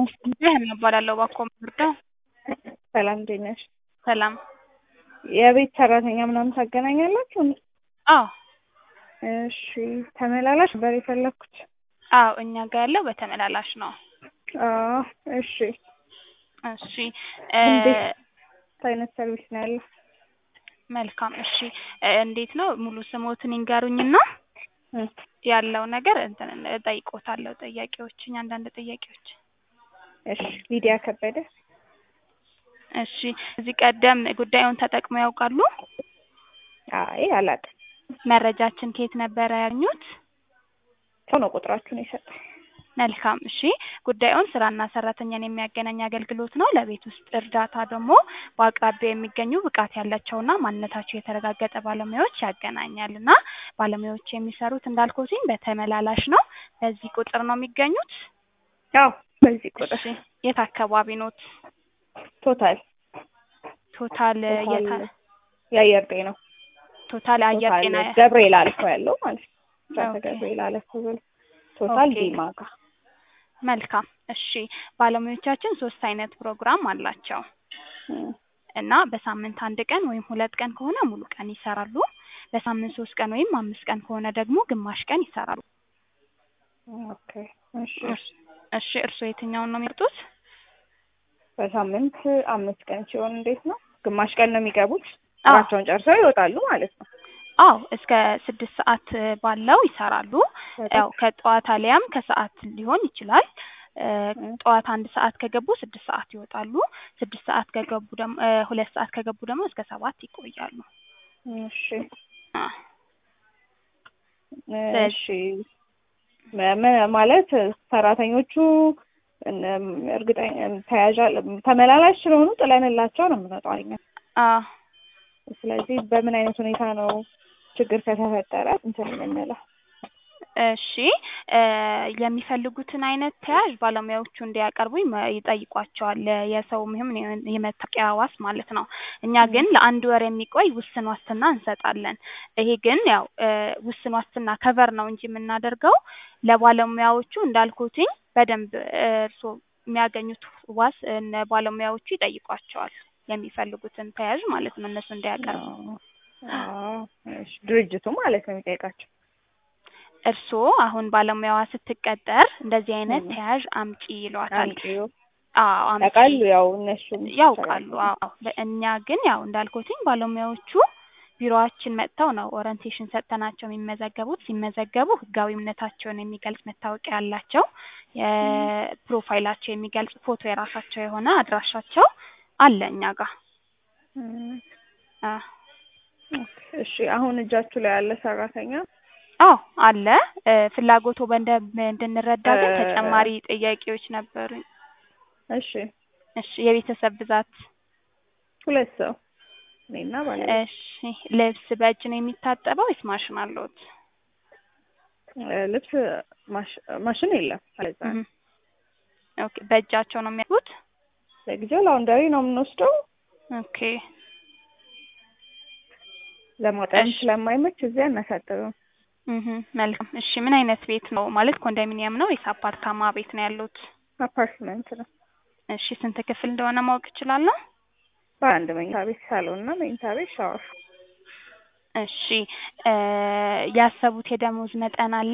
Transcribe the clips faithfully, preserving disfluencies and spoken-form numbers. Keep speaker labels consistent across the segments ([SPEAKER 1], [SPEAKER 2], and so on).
[SPEAKER 1] ይስጥልኝ እባላለሁ ባኮ ምርዳ።
[SPEAKER 2] ሰላም እንዴት ነሽ?
[SPEAKER 1] ሰላም።
[SPEAKER 2] የቤት ሰራተኛ ምናምን ታገናኛላችሁ?
[SPEAKER 1] አዎ
[SPEAKER 2] እሺ ተመላላሽ ነበር የፈለኩት።
[SPEAKER 1] አዎ እኛ ጋር ያለው በተመላላሽ ነው።
[SPEAKER 2] አዎ እሺ
[SPEAKER 1] እሺ
[SPEAKER 2] እንዴት አይነት ሰርቪስ ነው ያለው?
[SPEAKER 1] መልካም እሺ እንዴት ነው ሙሉ ስሞትን ይንገሩኝና ያለው ነገር እንትን እጠይቆታለሁ ጥያቄዎችን አንዳንድ ጥያቄዎች።
[SPEAKER 2] እሺ ሊዲያ ከበደ።
[SPEAKER 1] እሺ እዚህ ቀደም ጉዳዩን ተጠቅመው ያውቃሉ?
[SPEAKER 2] አይ አላውቅም።
[SPEAKER 1] መረጃችን ከየት ነበር ያገኙት?
[SPEAKER 2] ሰው ነው ቁጥራችሁን የሰጠኝ።
[SPEAKER 1] መልካም እሺ ጉዳዩን ስራና ሰራተኛን የሚያገናኝ አገልግሎት ነው። ለቤት ውስጥ እርዳታ ደግሞ በአቅራቢያው የሚገኙ ብቃት ያላቸውና ማንነታቸው የተረጋገጠ ባለሙያዎች ያገናኛልና ባለሙያዎች የሚሰሩት እንዳልኩትኝ በተመላላሽ ነው። በዚህ ቁጥር ነው የሚገኙት?
[SPEAKER 2] አዎ በዚህ ቁጥር።
[SPEAKER 1] እሺ የት አካባቢ ኖት?
[SPEAKER 2] ቶታል
[SPEAKER 1] ቶታል የታ
[SPEAKER 2] የአየር ጤና
[SPEAKER 1] ቶታል አየር ጤና
[SPEAKER 2] ገብርኤል አልፎ ያለው ማለት ነው። ገብርኤል አልፎ ቶታል ዲማጋ።
[SPEAKER 1] መልካም እሺ ባለሙያዎቻችን ሶስት አይነት ፕሮግራም አላቸው እና በሳምንት አንድ ቀን ወይም ሁለት ቀን ከሆነ ሙሉ ቀን ይሰራሉ። በሳምንት ሶስት ቀን ወይም አምስት ቀን ከሆነ ደግሞ ግማሽ ቀን ይሰራሉ።
[SPEAKER 2] ኦኬ እሺ
[SPEAKER 1] እሺ እርስዎ የትኛውን ነው የሚመርጡት?
[SPEAKER 2] በሳምንት አምስት ቀን ሲሆን እንዴት ነው? ግማሽ ቀን ነው የሚገቡት? ስራቸውን ጨርሰው ይወጣሉ ማለት ነው?
[SPEAKER 1] አዎ እስከ ስድስት ሰዓት ባለው ይሰራሉ። ያው ከጠዋት አሊያም ከሰዓት ሊሆን ይችላል። ጠዋት አንድ ሰዓት ከገቡ ስድስት ሰዓት ይወጣሉ። ስድስት ሰዓት ከገቡ ደግሞ ሁለት ሰዓት ከገቡ ደግሞ እስከ ሰባት ይቆያሉ።
[SPEAKER 2] እሺ እሺ ማለት ሰራተኞቹ እርግጠኛ ተያዣ ተመላላሽ ስለሆኑ ጥለንላቸው ነው የምንወጣው እኛ።
[SPEAKER 1] አዎ
[SPEAKER 2] ስለዚህ በምን አይነት ሁኔታ ነው ችግር ከተፈጠረ እንትን የምንለው?
[SPEAKER 1] እሺ የሚፈልጉትን አይነት ተያዥ ባለሙያዎቹ እንዲያቀርቡ ይጠይቋቸዋል። የሰውም ይሁን የመታወቂያ ዋስ ማለት ነው። እኛ ግን ለአንድ ወር የሚቆይ ውስን ዋስትና እንሰጣለን። ይሄ ግን ያው ውስን ዋስትና ከቨር ነው እንጂ የምናደርገው ለባለሙያዎቹ እንዳልኩትኝ በደንብ እርስዎ የሚያገኙት ዋስ ባለሙያዎቹ ይጠይቋቸዋል። የሚፈልጉትን ተያዥ ማለት ነው እነሱ እንዲያቀርቡ።
[SPEAKER 2] አዎ እሺ ድርጅቱ ማለት ነው የሚጠይቃቸው?
[SPEAKER 1] እርስዎ አሁን ባለሙያዋ ስትቀጠር እንደዚህ አይነት ተያዥ አምጪ ይሏታል። አዎ አምጪ
[SPEAKER 2] ያውቃሉ ያው እነሱ
[SPEAKER 1] ያውቃሉ። አዎ እኛ ግን ያው እንዳልኩትኝ ባለሙያዎቹ ቢሮአችን መጥተው ነው ኦሪንቴሽን ሰጥተናቸው የሚመዘገቡት። ሲመዘገቡ ህጋዊነታቸውን የሚገልጽ መታወቂያ ያላቸው የፕሮፋይላቸው የሚገልጽ ፎቶ የራሳቸው የሆነ አድራሻቸው አለ እኛ ጋር።
[SPEAKER 2] እሺ አሁን እጃችሁ ላይ ያለ ሰራተኛ?
[SPEAKER 1] አዎ አለ። ፍላጎቱ በእንደ እንድንረዳ ግን ተጨማሪ ጥያቄዎች ነበሩኝ።
[SPEAKER 2] እሺ
[SPEAKER 1] እሺ የቤተሰብ ብዛት?
[SPEAKER 2] ሁለት ሰው እኔና ባለቤቴ።
[SPEAKER 1] እሺ ልብስ በእጅ ነው የሚታጠበው ወይስ ማሽን አለዎት?
[SPEAKER 2] ልብስ ማሽን የለም አለዛ።
[SPEAKER 1] ኦኬ በእጃቸው ነው የሚያጥቡት?
[SPEAKER 2] ለጊዜው ላውንደሪ ነው የምንወስደው።
[SPEAKER 1] ኦኬ
[SPEAKER 2] ለማጠብ ስለማይመች እዚያ እናሳጥበው።
[SPEAKER 1] እህ መልካም እሺ ምን አይነት ቤት ነው ማለት ኮንዶሚኒየም ነው ወይስ አፓርታማ ቤት ነው ያሉት?
[SPEAKER 2] አፓርትመንት ነው።
[SPEAKER 1] እሺ ስንት ክፍል እንደሆነ ማወቅ እችላለሁ?
[SPEAKER 2] በአንድ መኝታ ቤት ሳሎን እና መኝታ ቤት ሻወር።
[SPEAKER 1] እሺ ያሰቡት የደሞዝ መጠን አለ?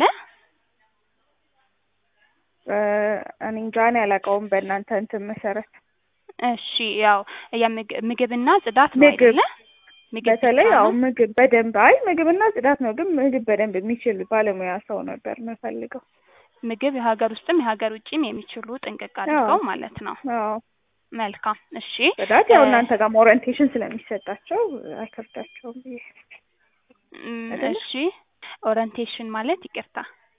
[SPEAKER 2] እኔ እንጃ እኔ አላውቀውም በእናንተ እንትን መሰረት።
[SPEAKER 1] እሺ ያው የምግብና ጽዳት ነው አይደለ?
[SPEAKER 2] በተለይ ያው ምግብ በደንብ አይ ምግብና ጽዳት ነው ግን ምግብ በደንብ የሚችል ባለሙያ ሰው ነበር የምፈልገው። ምግብ
[SPEAKER 1] የሀገር ውስጥም የሀገር ውጭም የሚችሉ ጥንቅቅ አድርገው ማለት ነው።
[SPEAKER 2] አዎ
[SPEAKER 1] መልካም እሺ
[SPEAKER 2] ጽዳት ያው እናንተ ጋር ኦሪንቴሽን ስለሚሰጣቸው አይከብዳቸውም ብዬ።
[SPEAKER 1] እሺ ኦሪንቴሽን ማለት ይቅርታ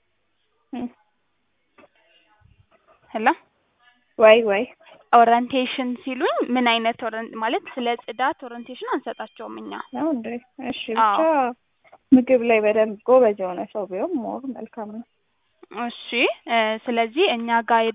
[SPEAKER 1] ሄሎ
[SPEAKER 2] ወይ ወይ
[SPEAKER 1] ኦሪንቴሽን ሲሉኝ ምን አይነት ማለት ስለ ጽዳት ኦሪንቴሽን አንሰጣቸውም እኛ።
[SPEAKER 2] አዎ እንዴ እሺ ብቻ ምግብ ላይ በደንብ ጎበዝ የሆነ ሰው ቢሆን ሞር መልካም ነው።
[SPEAKER 1] እሺ ስለዚህ እኛ ጋር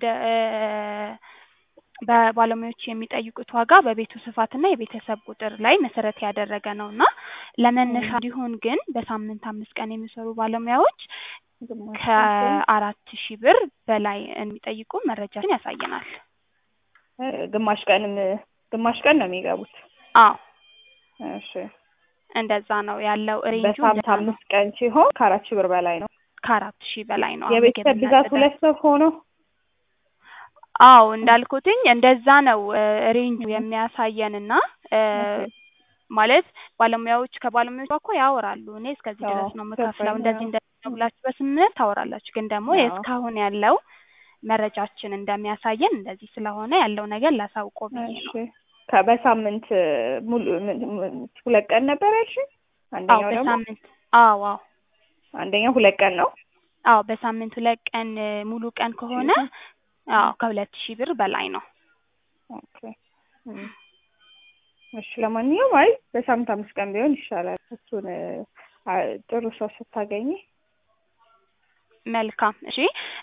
[SPEAKER 1] በባለሙያዎች የሚጠይቁት ዋጋ በቤቱ ስፋትና የቤተሰብ ቁጥር ላይ መሰረት ያደረገ ነውና ለመነሻ እንዲሆን ግን በሳምንት አምስት ቀን የሚሰሩ ባለሙያዎች ከአራት ሺህ ብር በላይ የሚጠይቁ መረጃችን ያሳየናል።
[SPEAKER 2] ግማሽ ቀንም ግማሽ ቀን ነው የሚገቡት?
[SPEAKER 1] አዎ
[SPEAKER 2] እሺ
[SPEAKER 1] እንደዛ ነው ያለው ሬንጁ።
[SPEAKER 2] በሳምንት አምስት ቀን ሲሆን ከአራት ሺህ ብር በላይ ነው።
[SPEAKER 1] ከአራት ሺህ በላይ ነው።
[SPEAKER 2] የቤተሰብ ብዛት ሁለት ሰው ሆኖ?
[SPEAKER 1] አዎ እንዳልኩትኝ እንደዛ ነው ሬንጁ የሚያሳየንና ማለት ባለሙያዎች ከባለሙያዎች እኮ ያወራሉ። እኔ እስከዚህ ድረስ ነው የምከፍለው እንደዚህ እንደዚህ ነው ብላችሁ በስምምነት ታወራላችሁ። ግን ደግሞ እስካሁን ያለው መረጃችን እንደሚያሳየን እንደዚህ ስለሆነ ያለው ነገር ላሳውቀው ብዬ ነው።
[SPEAKER 2] በሳምንት ሙሉ ሁለት ቀን ነበር ያልሽኝ? አንደኛው ደግሞ
[SPEAKER 1] በሳምንት አዎ አዎ
[SPEAKER 2] አንደኛው ሁለት ቀን ነው።
[SPEAKER 1] አዎ በሳምንት ሁለት ቀን ሙሉ ቀን ከሆነ አዎ ከሁለት ሺህ ብር በላይ ነው።
[SPEAKER 2] ኦኬ እሺ ለማንኛውም አይ በሳምንት አምስት ቀን ቢሆን ይሻላል። እሱን ጥሩ ሰው ስታገኝ
[SPEAKER 1] መልካም። እሺ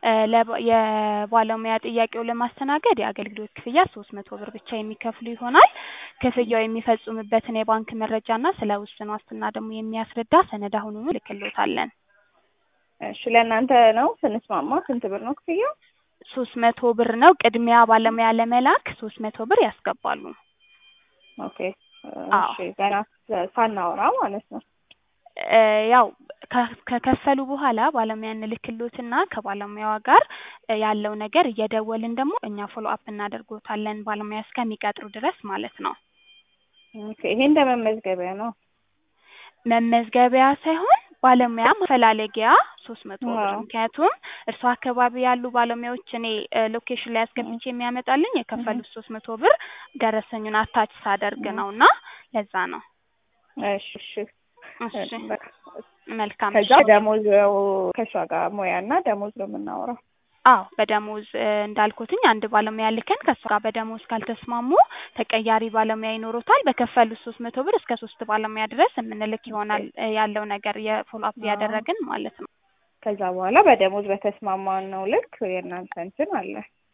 [SPEAKER 1] የባለሙያ ጥያቄው ለማስተናገድ የአገልግሎት ክፍያ ሶስት መቶ ብር ብቻ የሚከፍሉ ይሆናል። ክፍያው የሚፈጽሙበትን የባንክ መረጃና ስለ ውስን ዋስትና ደግሞ የሚያስረዳ ሰነድ አሁኑኑ ልክልዎታለን።
[SPEAKER 2] እሺ ለእናንተ ነው ስንስማማ ስንት ብር ነው ክፍያው?
[SPEAKER 1] ሶስት መቶ ብር ነው። ቅድሚያ ባለሙያ ለመላክ ሶስት መቶ ብር ያስገባሉ።
[SPEAKER 2] ኦኬ እሺ ገና ሳናወራ ማለት ነው።
[SPEAKER 1] ያው ከከፈሉ በኋላ ባለሙያ እንልክልዎትና ከባለሙያዋ ጋር ያለው ነገር እየደወልን ደግሞ እኛ ፎሎ አፕ እናደርጎታለን ባለሙያ እስከሚቀጥሩ ድረስ ማለት ነው።
[SPEAKER 2] ኦኬ ይሄ እንደ መመዝገቢያ ነው?
[SPEAKER 1] መመዝገቢያ ሳይሆን ባለሙያ ማፈላለጊያ ሶስት መቶ ብር። ምክንያቱም እርሱ አካባቢ ያሉ ባለሙያዎች እኔ ሎኬሽን ላይ አስገብቼ የሚያመጣልኝ የከፈሉት ሶስት መቶ ብር ደረሰኙን አታች ሳደርግ ነውና ለዛ ነው።
[SPEAKER 2] እሺ እሺ
[SPEAKER 1] እሺ መልካም።
[SPEAKER 2] ከዛ ደሞዝ ከሷ ጋር ሙያና ደሞዝ ነው የምናወራው?
[SPEAKER 1] አዎ በደሞዝ እንዳልኩትኝ አንድ ባለሙያ ልከን ከሷ ጋር በደሞዝ ካልተስማሙ ተቀያሪ ባለሙያ ይኖሩታል። በከፈሉት ሶስት መቶ ብር እስከ ሶስት ባለሙያ ድረስ የምንልክ ይሆናል ያለው ነገር የፎሎ አፕ ያደረግን ማለት ነው።
[SPEAKER 2] ከዛ በኋላ በደሞዝ በተስማማን ነው ልክ የእናንተ እንትን አለ?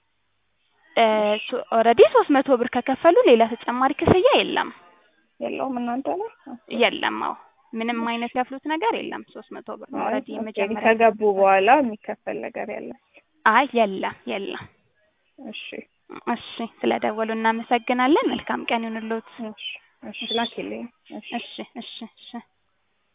[SPEAKER 1] ኦልሬዲ ሶስት መቶ ብር ከከፈሉ ሌላ ተጨማሪ ክፍያ የለም።
[SPEAKER 2] የለውም እናንተ ላይ?
[SPEAKER 1] የለም። አዎ ምንም አይነት ያፍሉት ነገር የለም። ሶስት መቶ ብር ነው ኦልሬዲ መጀመሪያ
[SPEAKER 2] ከገቡ በኋላ የሚከፈል ነገር ያለ?
[SPEAKER 1] አይ የለም የለም።
[SPEAKER 2] እሺ
[SPEAKER 1] እሺ ስለደወሉ እናመሰግናለን። መልካም ቀን ይሁንልዎት።
[SPEAKER 2] እሺ እሺ ላኪልኝ።
[SPEAKER 1] እሺ እሺ እሺ